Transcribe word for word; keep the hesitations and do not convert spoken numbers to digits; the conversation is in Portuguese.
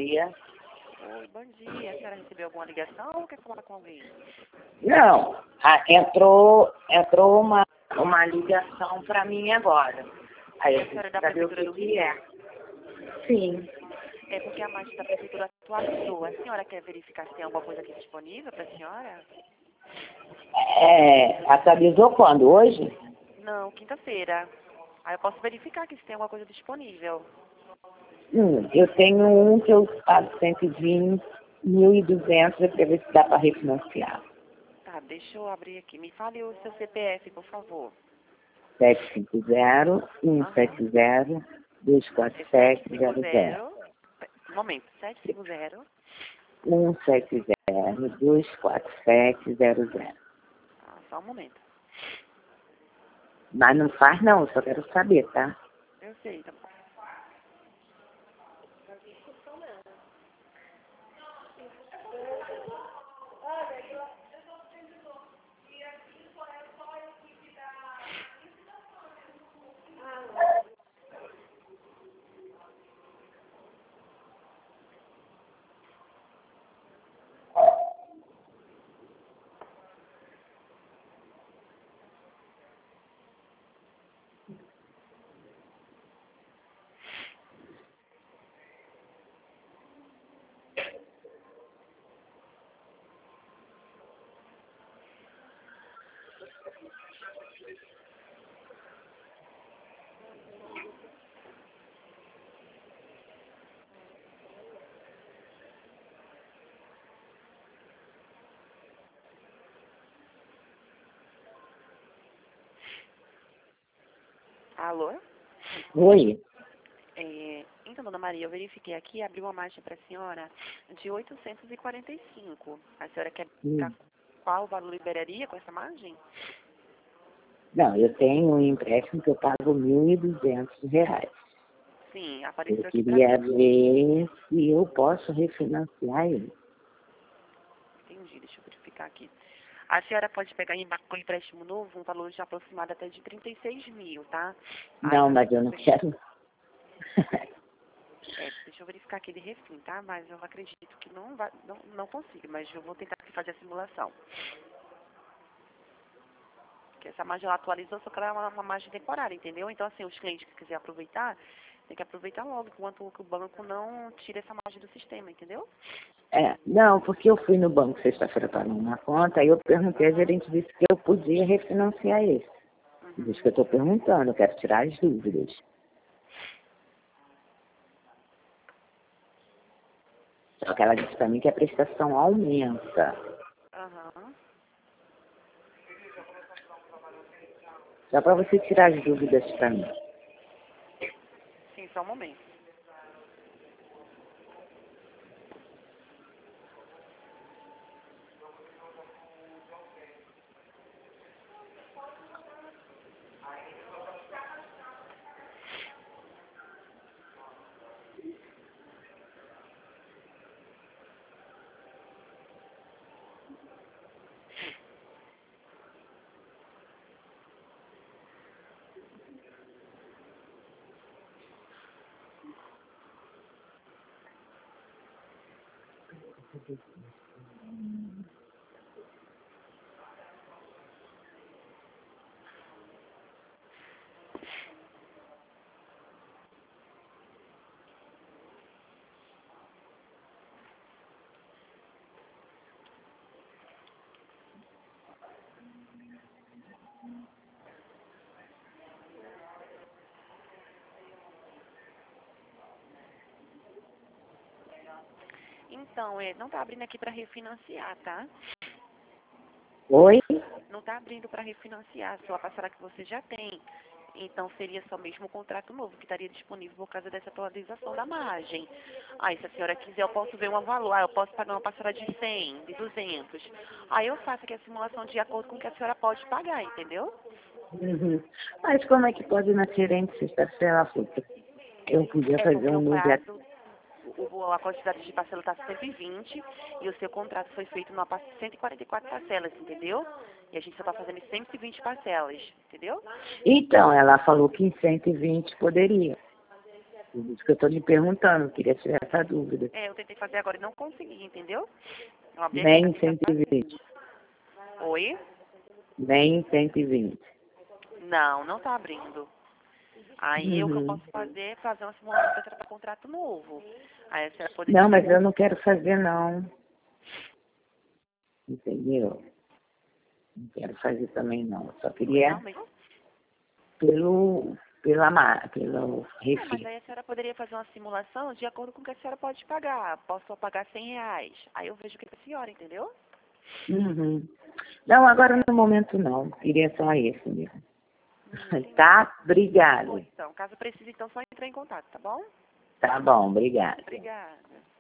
dia. Oi, bom dia. A senhora recebeu alguma ligação ou quer falar com alguém? Não, ah, entrou, entrou uma, uma ligação para mim agora. Aí eu A senhora é preciso da saber o Prefeitura que, do que Rio? é. Sim. É porque a margem da Prefeitura atualizou. A senhora quer verificar se tem alguma coisa aqui disponível para a senhora? É, atualizou quando? Hoje? Não, quinta-feira. Aí eu posso verificar aqui se tem alguma coisa disponível. Hum, eu tenho um que eu pago cento e vinte, mil e duzentos, para ver se dá para refinanciar. Tá, deixa eu abrir aqui. Me fale o seu C P F, por favor. sete cinco zero, um sete zero, dois quatro sete zero zero. Um momento, sete cinco zero. um sete zero, dois quatro sete zero zero. Ah, só um momento. Mas não faz não, só quero saber, tá? Eu sei, tá bom. Alô? Oi? É, então, dona Maria, eu verifiquei aqui e abri uma margem para a senhora de oitocentos e quarenta e cinco. A senhora quer Hum. verificar qual valor liberaria com essa margem? Não, eu tenho um empréstimo que eu pago mil e duzentos reais. Sim, Eu apareceu aqui para queria mim. ver se eu posso refinanciar ele. Entendi, deixa eu verificar aqui. A senhora pode pegar em com empréstimo novo um valor de aproximado até de trinta e seis mil, tá? Não, Aí, mas eu não quero. é, deixa eu verificar aqui de refim, tá? Mas eu acredito que não, vai, não, não consigo, mas eu vou tentar aqui fazer a simulação. Porque essa margem ela atualizou, só que ela é uma, uma margem temporária, entendeu? Então, assim, os clientes que quiserem aproveitar, tem que aproveitar logo, enquanto que o banco não tira essa margem do sistema, entendeu? É, não, porque eu fui no banco sexta-feira para uma conta e eu perguntei, a Aham. gerente disse que eu podia refinanciar esse. Diz que eu Uhum. estou perguntando, eu quero tirar as dúvidas. Só que ela disse para mim que a prestação aumenta. Aham. Só para você tirar as dúvidas para mim. Sim, só um momento. Então, é, não tá abrindo aqui para refinanciar, tá? Oi? Não tá abrindo para refinanciar, só a parcela que você já tem. Então, seria só mesmo o contrato novo que estaria disponível por causa dessa atualização da margem. Aí, se a senhora quiser, eu posso ver um valor. Ah, eu posso pagar uma parcela de cem, de duzentos. Aí eu faço aqui a simulação de acordo com o que a senhora pode pagar, entendeu? Uhum. Mas como é que pode ir na gerente sexta-feira? Ela falou que eu podia É fazer porque um o número. prazo, o, a quantidade de parcela está cento e vinte e o seu contrato foi feito numa par- cento e quarenta e quatro parcelas, entendeu? E a gente só está fazendo em cento e vinte parcelas, entendeu? Então, ela falou que em cento e vinte poderia. Por isso que eu estou lhe perguntando, queria tirar essa dúvida. É, eu tentei fazer agora e não consegui, entendeu? Eu abri aqui Nem pra em tentar cento e vinte. fazer. Oi? Nem em cento e vinte. Não, não tá abrindo. Aí o que eu Uhum. posso fazer é fazer uma simulação para contrato novo. Aí a senhora poderia... Não, mas eu não quero fazer, não. Entendeu? Não quero fazer também, não. Eu só queria Realmente. pelo, pela, ma- pelo É, mas refis. aí a senhora poderia fazer uma simulação de acordo com o que a senhora pode pagar. Posso só pagar cem reais. Aí eu vejo o que é a senhora, entendeu? Uhum. Não, agora no momento não. Queria só esse mesmo. Hum, Tá? Obrigada. então, caso precise, então só entrar em contato, tá bom? Tá bom, obrigada. Obrigada.